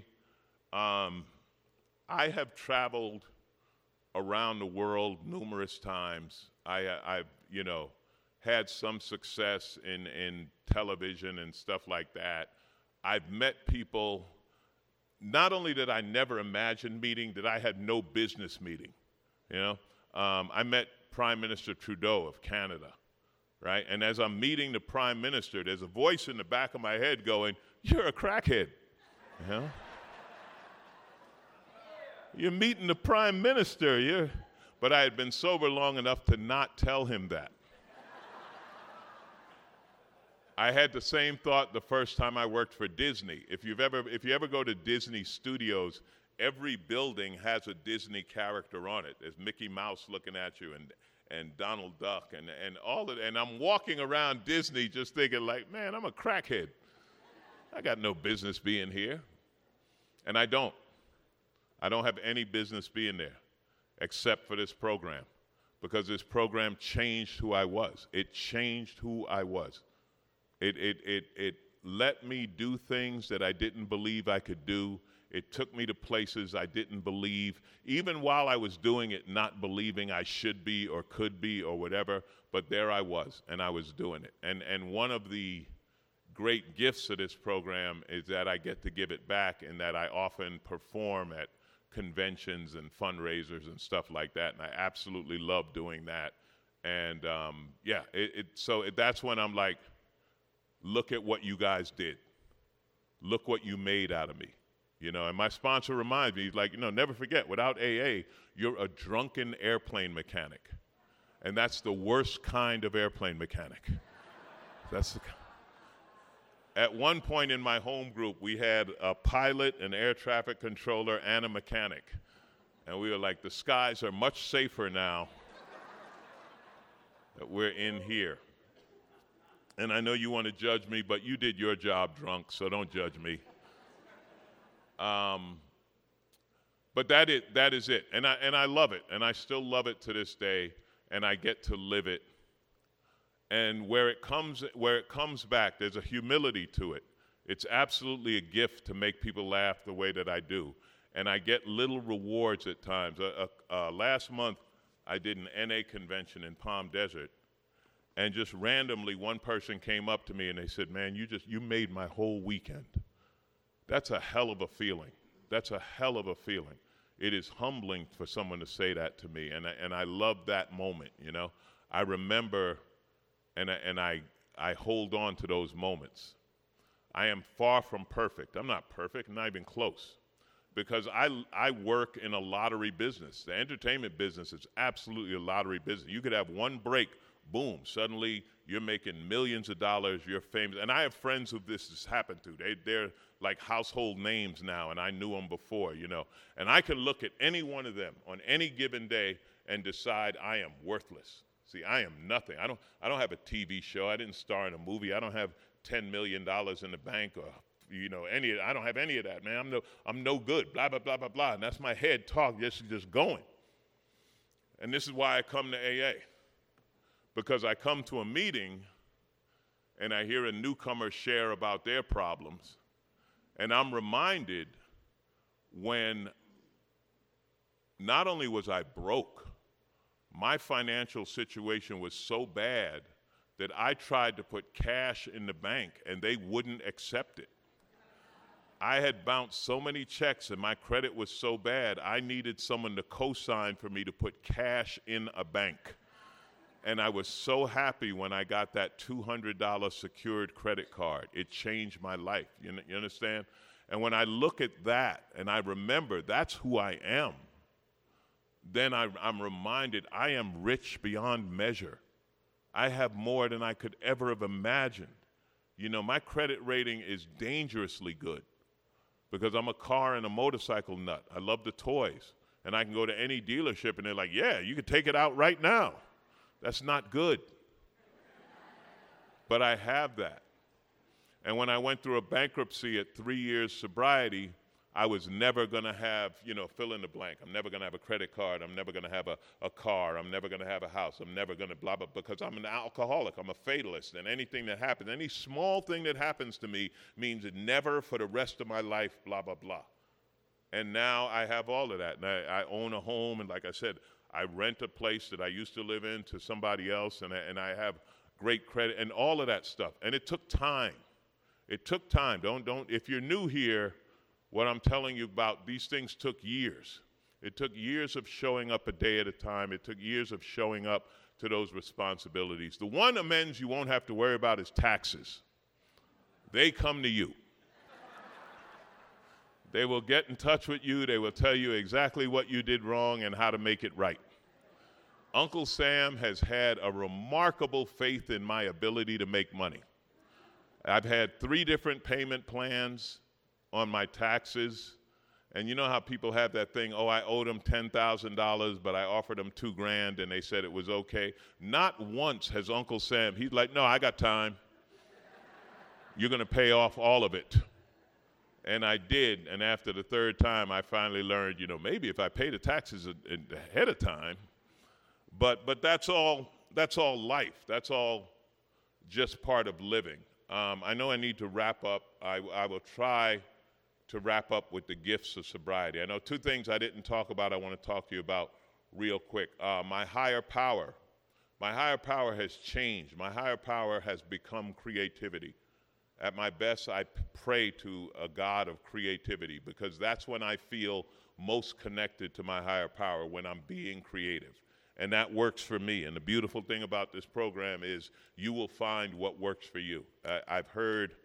C: Um, I have traveled around the world numerous times. I, I've, you know, had some success in, in television and stuff like that. I've met people, not only did I never imagine meeting, that I had no business meeting. You know, um, I met Prime Minister Trudeau of Canada, right? And as I'm meeting the Prime Minister, there's a voice in the back of my head going, you're a crackhead, you know? You're meeting the Prime Minister, you're... But I had been sober long enough to not tell him that. I had the same thought the first time I worked for Disney. If you've ever, if you ever go to Disney Studios, every building has a Disney character on it. There's Mickey Mouse looking at you, and and Donald Duck, and, and all of it. And I'm walking around Disney just thinking, like, man, I'm a crackhead. I got no business being here. And I don't. I don't have any business being there except for this program, because this program changed who I was. It changed who I was. It, it, it, it let me do things that I didn't believe I could do. It took me to places I didn't believe, even while I was doing it, not believing I should be or could be or whatever, but there I was, and I was doing it. And, and one of the great gifts of this program is that I get to give it back, and that I often perform at conventions and fundraisers and stuff like that, and I absolutely love doing that. And um, yeah, it, it, so it, that's when I'm like, look at what you guys did. Look what you made out of me. You know, and my sponsor reminds me, he's like, you know, never forget, without A A, you're a drunken airplane mechanic. And that's the worst kind of airplane mechanic. That's the At one point in my home group, we had a pilot, an air traffic controller, and a mechanic. And we were like, the skies are much safer now that we're in here. And I know you want to judge me, but you did your job drunk, so don't judge me. Um, but that is, that is it. And I, and I love it. And I still love it to this day. And I get to live it. And where it comes, where it comes back, there's a humility to it. It's absolutely a gift to make people laugh the way that I do. And I get little rewards at times. Uh, uh, uh, last month, I did an N A convention in Palm Desert. And just randomly, one person came up to me and they said, man, you just, you made my whole weekend. That's a hell of a feeling. That's a hell of a feeling. It is humbling for someone to say that to me, and I, and I love that moment, you know. I remember, and I, and I, I hold on to those moments. I am far from perfect. I'm not perfect, I'm not even close, because I, I work in a lottery business. The entertainment business is absolutely a lottery business. You could have one break, boom, suddenly you're making millions of dollars, you're famous. And I have friends who this has happened to. They, they're like household names now, and I knew them before, you know. And I can look at any one of them on any given day and decide I am worthless. See, I am nothing. I don't, I don't have a T V show. I didn't star in a movie. I don't have ten million dollars in the bank or, you know, any of I don't have any of that, man. I'm no, I'm no good, blah, blah, blah, blah, blah. And that's my head talk, just, just going. And this is why I come to A A. Because I come to a meeting and I hear a newcomer share about their problems, and I'm reminded when not only was I broke, my financial situation was so bad that I tried to put cash in the bank and they wouldn't accept it. I had bounced so many checks and my credit was so bad, I needed someone to co-sign for me to put cash in a bank. And I was so happy when I got that two hundred dollars secured credit card. It changed my life, you, you understand? And when I look at that and I remember that's who I am, then I, I'm reminded I am rich beyond measure. I have more than I could ever have imagined. You know, my credit rating is dangerously good because I'm a car and a motorcycle nut. I love the toys. And I can go to any dealership and they're like, yeah, you can take it out right now. That's not good. But I have that. And when I went through a bankruptcy at three years sobriety, I was never going to have, you know, fill in the blank. I'm never going to have a credit card. I'm never going to have a, a car. I'm never going to have a house. I'm never going to blah, blah, because I'm an alcoholic. I'm a fatalist. And anything that happens, any small thing that happens to me means it never for the rest of my life, blah, blah, blah. And now I have all of that. And I, I own a home. And like I said, I rent a place that I used to live in to somebody else. And I, and I have great credit and all of that stuff. And it took time. It took time. Don't, don't, if you're new here, what I'm telling you about, these things took years. It took years of showing up a day at a time. It took years of showing up to those responsibilities. The one amends you won't have to worry about is taxes. They come to you. They will get in touch with you. They will tell you exactly what you did wrong and how to make it right. Uncle Sam has had a remarkable faith in my ability to make money. I've had three different payment plans on my taxes. And you know how people have that thing, oh, I owed them ten thousand dollars, but I offered them two grand and they said it was okay. Not once has Uncle Sam, he's like, no, I got time. You're going to pay off all of it. And I did, and after the third time, I finally learned, you know, maybe if I pay the taxes ahead of time, but but that's all, that's all life. That's all just part of living. Um, I know I need to wrap up. I, I will try to wrap up with the gifts of sobriety. I know two things I didn't talk about I want to talk to you about real quick. Uh, my higher power. My higher power has changed. My higher power has become creativity. At my best, I p- pray to a God of creativity because that's when I feel most connected to my higher power, when I'm being creative. And that works for me. And the beautiful thing about this program is you will find what works for you. I, I've heard,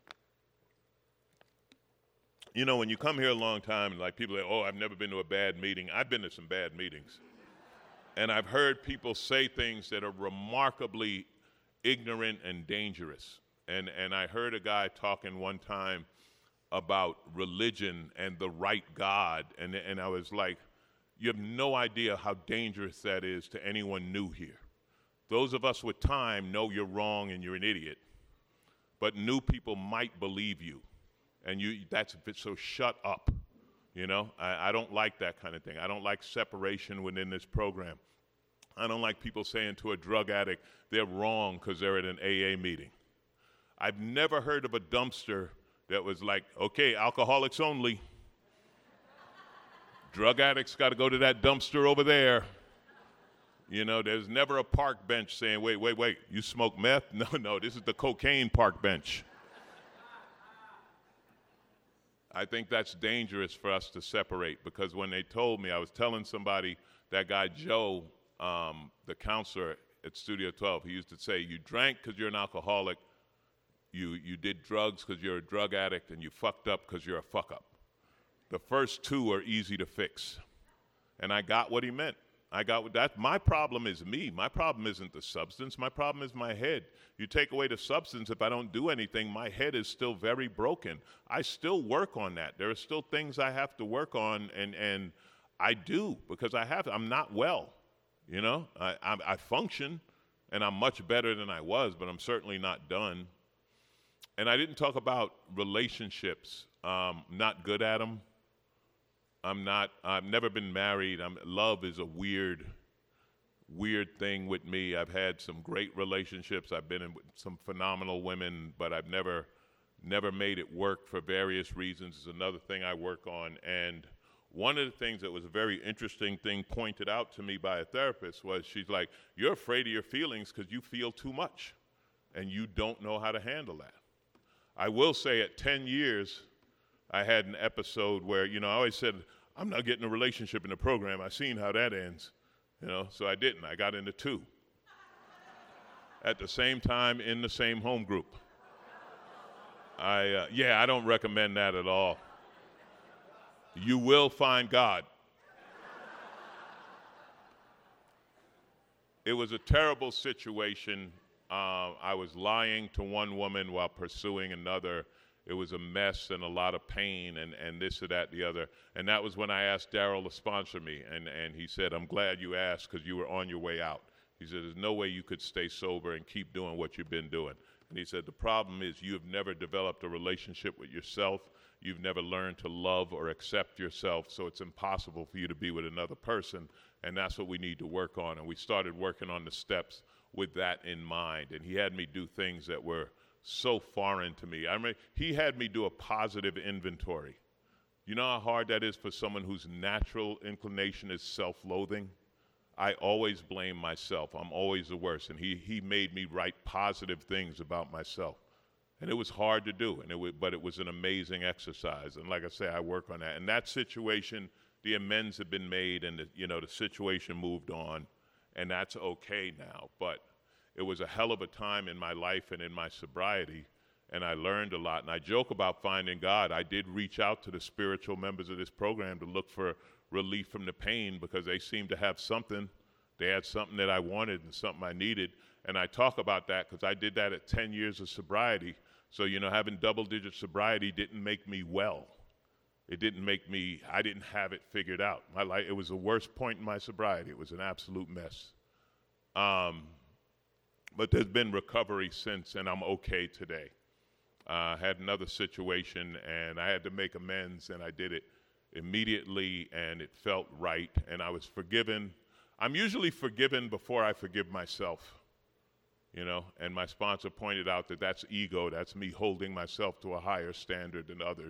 C: you know, when you come here a long time and like people say, oh, I've never been to a bad meeting. I've been to some bad meetings. And I've heard people say things that are remarkably ignorant and dangerous. And and I heard a guy talking one time about religion and the right God. And, and I was like, you have no idea how dangerous that is to anyone new here. Those of us with time know you're wrong and you're an idiot. But new people might believe you. And you that's so shut up. You know, I, I don't like that kind of thing. I don't like separation within this program. I don't like people saying to a drug addict they're wrong because they're at an A A meeting. I've never heard of a dumpster that was like, okay, alcoholics only. Drug addicts got to go to that dumpster over there. You know, there's never a park bench saying, wait, wait, wait, you smoke meth? No, no, this is the cocaine park bench. I think that's dangerous for us to separate because when they told me, I was telling somebody, that guy Joe, um, the counselor at Studio twelve, he used to say, you drank because you're an alcoholic, you, you did drugs because you're a drug addict, and you fucked up because you're a fuck up. The first two are easy to fix. And I got what he meant. I got what that. My problem is me. My problem isn't the substance. My problem is my head. You take away the substance, if I don't do anything, my head is still very broken. I still work on that. There are still things I have to work on, and, and I do because I have. I'm not well, you know. I, I, I function, and I'm much better than I was, but I'm certainly not done. And I didn't talk about relationships. Um, not good at them. I'm not, I've never been married. I'm, love is a weird, weird thing with me. I've had some great relationships. I've been in with some phenomenal women, but I've never, never made it work for various reasons. It's another thing I work on. And one of the things that was a very interesting thing pointed out to me by a therapist was she's like, you're afraid of your feelings because you feel too much and you don't know how to handle that. I will say at ten years, I had an episode where, you know, I always said, I'm not getting a relationship in the program. I seen how that ends, you know, so I didn't. I got into two. At the same time, in the same home group. I, uh, yeah, I don't recommend that at all. You will find God. It was a terrible situation. Uh, I was lying to one woman while pursuing another. It was a mess and a lot of pain and, and this or that, the other. And that was when I asked Daryl to sponsor me. And, and he said, I'm glad you asked because you were on your way out. He said, there's no way you could stay sober and keep doing what you've been doing. And he said, the problem is you have never developed a relationship with yourself. You've never learned to love or accept yourself. So it's impossible for you to be with another person. And that's what we need to work on. And we started working on the steps with that in mind. And he had me do things that were so foreign to me. I mean, he had me do a positive inventory. You know how hard that is for someone whose natural inclination is self-loathing? I always blame myself. I'm always the worst. And he, he made me write positive things about myself. And it was hard to do, and it was, but it was an amazing exercise. And like I say, I work on that. And that situation, the amends have been made, and the, you know, the situation moved on, and that's okay now. But it was a hell of a time in my life and in my sobriety, and I learned a lot. And I joke about finding God. I did reach out to the spiritual members of this program to look for relief from the pain because they seemed to have something. They had something that I wanted and something I needed. And I talk about that because I did that at ten years of sobriety. So, you know, having double-digit sobriety didn't make me well. It didn't make me, I didn't have it figured out. My life, it was the worst point in my sobriety. It was an absolute mess. Um, But there's been recovery since, and I'm okay today. I uh, had another situation, and I had to make amends, and I did it immediately, and it felt right, and I was forgiven. I'm usually forgiven before I forgive myself, you know, and my sponsor pointed out that that's ego. That's me holding myself to a higher standard than others.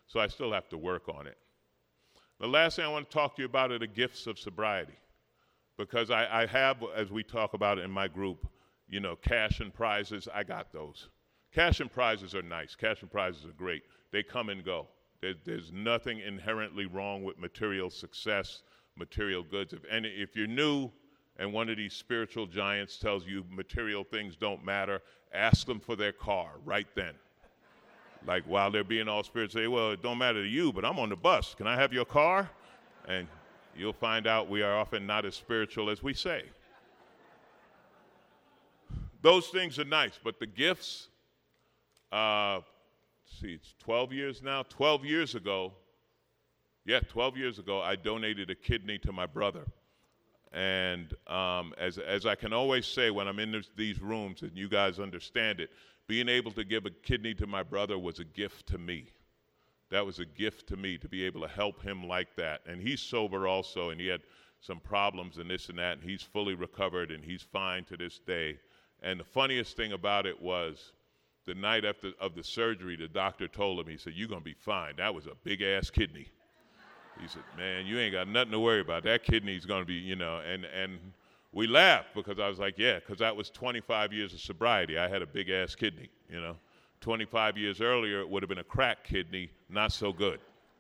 C: So I still have to work on it. The last thing I want to talk to you about are the gifts of sobriety. Because I, I have, as we talk about in my group, you know, cash and prizes, I got those. Cash and prizes are nice. Cash and prizes are great. They come and go. There, there's nothing inherently wrong with material success, material goods. If, and if you're new and one of these spiritual giants tells you material things don't matter, ask them for their car right then. Like while they're being all spiritual, say, well, it don't matter to you, but I'm on the bus. Can I have your car? And you'll find out we are often not as spiritual as we say. Those things are nice, but the gifts, uh, see, it's twelve years now. twelve years ago, yeah, twelve years ago, I donated a kidney to my brother. And um, as, as I can always say when I'm in this, these rooms, and you guys understand it, being able to give a kidney to my brother was a gift to me. That was a gift to me to be able to help him like that. And he's sober also, and he had some problems and this and that, and he's fully recovered, and he's fine to this day. And the funniest thing about it was the night after of the surgery, the doctor told him, he said, you're going to be fine. That was a big-ass kidney. He said, man, you ain't got nothing to worry about. That kidney's going to be, you know, and, and we laughed because I was like, yeah, because that was twenty-five years of sobriety. I had a big-ass kidney, you know. twenty-five years earlier, it would have been a crack kidney, not so good.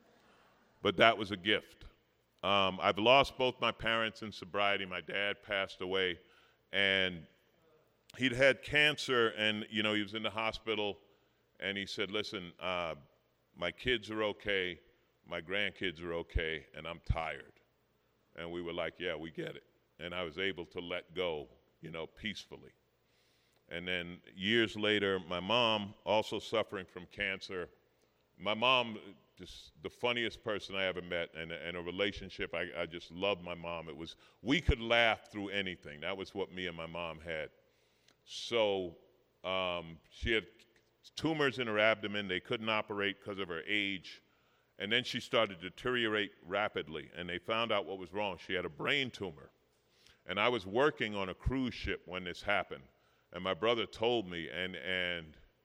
C: But that was a gift. Um, I've lost both my parents in sobriety. My dad passed away, and he'd had cancer, and, you know, he was in the hospital, and he said, listen, uh, my kids are okay, my grandkids are okay, and I'm tired. And we were like, yeah, we get it. And I was able to let go, you know, peacefully. And then years later, my mom, also suffering from cancer, my mom, just the funniest person I ever met, and, and a relationship, I, I just loved my mom. It was, we could laugh through anything. That was what me and my mom had. So um, she had tumors in her abdomen. They couldn't operate because of her age. And then she started to deteriorate rapidly, and they found out what was wrong. She had a brain tumor. And I was working on a cruise ship when this happened. And my brother told me, and, and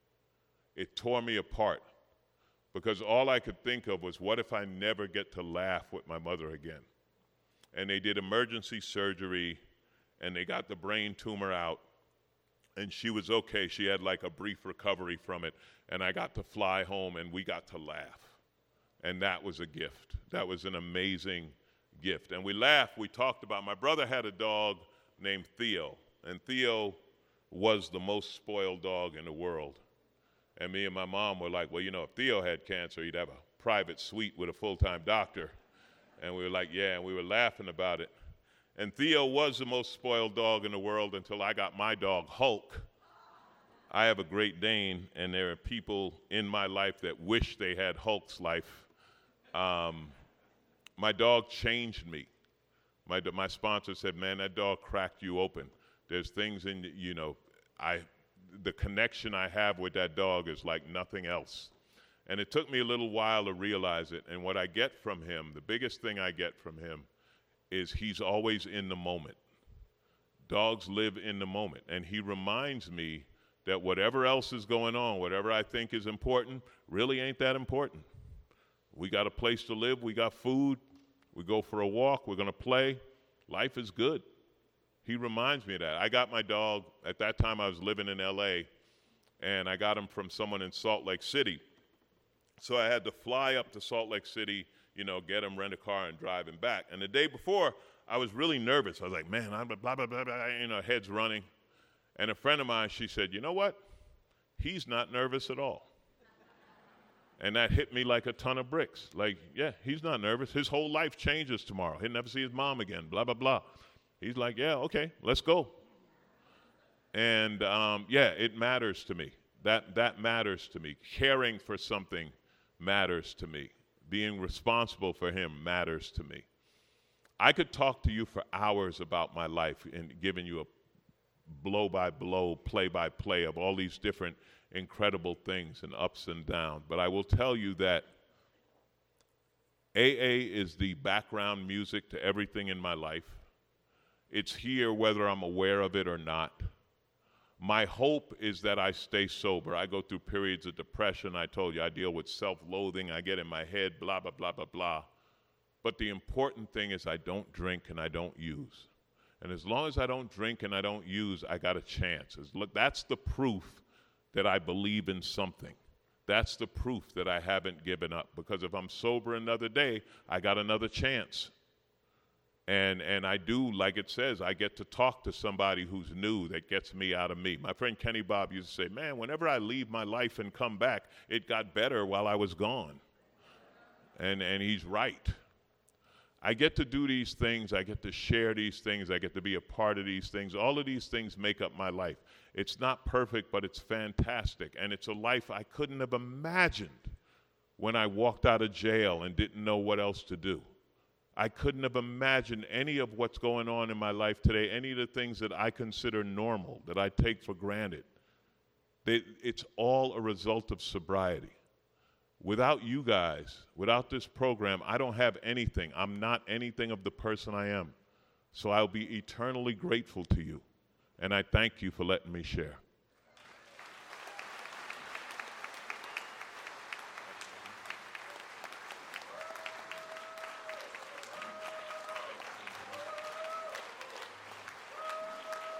C: it tore me apart, because all I could think of was, what if I never get to laugh with my mother again? And they did emergency surgery, and they got the brain tumor out, and she was okay. She had like a brief recovery from it, and I got to fly home, and we got to laugh. And that was a gift. That was an amazing gift. And we laughed. We talked about, my brother had a dog named Theo, and Theo was the most spoiled dog in the world. And me and my mom were like, well, you know, if Theo had cancer, he'd have a private suite with a full-time doctor. And we were like, yeah, and we were laughing about it. And Theo was the most spoiled dog in the world until I got my dog, Hulk. I have a Great Dane, and there are people in my life that wish they had Hulk's life. Um, my dog changed me. My, my sponsor said, man, that dog cracked you open. There's things in, you know, I, the connection I have with that dog is like nothing else. And it took me a little while to realize it. And what I get from him, the biggest thing I get from him, is he's always in the moment. Dogs live in the moment. And he reminds me that whatever else is going on, whatever I think is important, really ain't that important. We got a place to live, we got food, we go for a walk, we're gonna play. Life is good. He reminds me of that. I got my dog, at that time I was living in L A, and I got him from someone in Salt Lake City. So I had to fly up to Salt Lake City, you know, get him, rent a car, and drive him back. And the day before, I was really nervous. I was like, man, I'm blah, blah, blah, blah, you know, head's running. And a friend of mine, she said, you know what? He's not nervous at all. And that hit me like a ton of bricks. Like, yeah, he's not nervous. His whole life changes tomorrow. He'll never see his mom again, blah, blah, blah. He's like, yeah, okay, let's go. And, um, yeah, it matters to me. That, that matters to me. Caring for something matters to me. Being responsible for him matters to me. I could talk to you for hours about my life and giving you a blow-by-blow, play-by-play of all these different incredible things and ups and downs. But I will tell you that A A is the background music to everything in my life. It's here whether I'm aware of it or not. My hope is that I stay sober. I go through periods of depression. I told you I deal with self-loathing. I get in my head, blah, blah, blah, blah, blah. But the important thing is I don't drink and I don't use. And as long as I don't drink and I don't use, I got a chance. As, look, that's the proof that I believe in something. That's the proof that I haven't given up. Because if I'm sober another day, I got another chance. And and I do, like it says, I get to talk to somebody who's new that gets me out of me. My friend Kenny Bob used to say, man, whenever I leave my life and come back, it got better while I was gone. And and he's right. I get to do these things. I get to share these things. I get to be a part of these things. All of these things make up my life. It's not perfect, but it's fantastic. And it's a life I couldn't have imagined when I walked out of jail and didn't know what else to do. I couldn't have imagined any of what's going on in my life today, any of the things that I consider normal, that I take for granted. They, it's all a result of sobriety. Without you guys, without this program, I don't have anything. I'm not anything of the person I am. So I'll be eternally grateful to you. And I thank you for letting me share.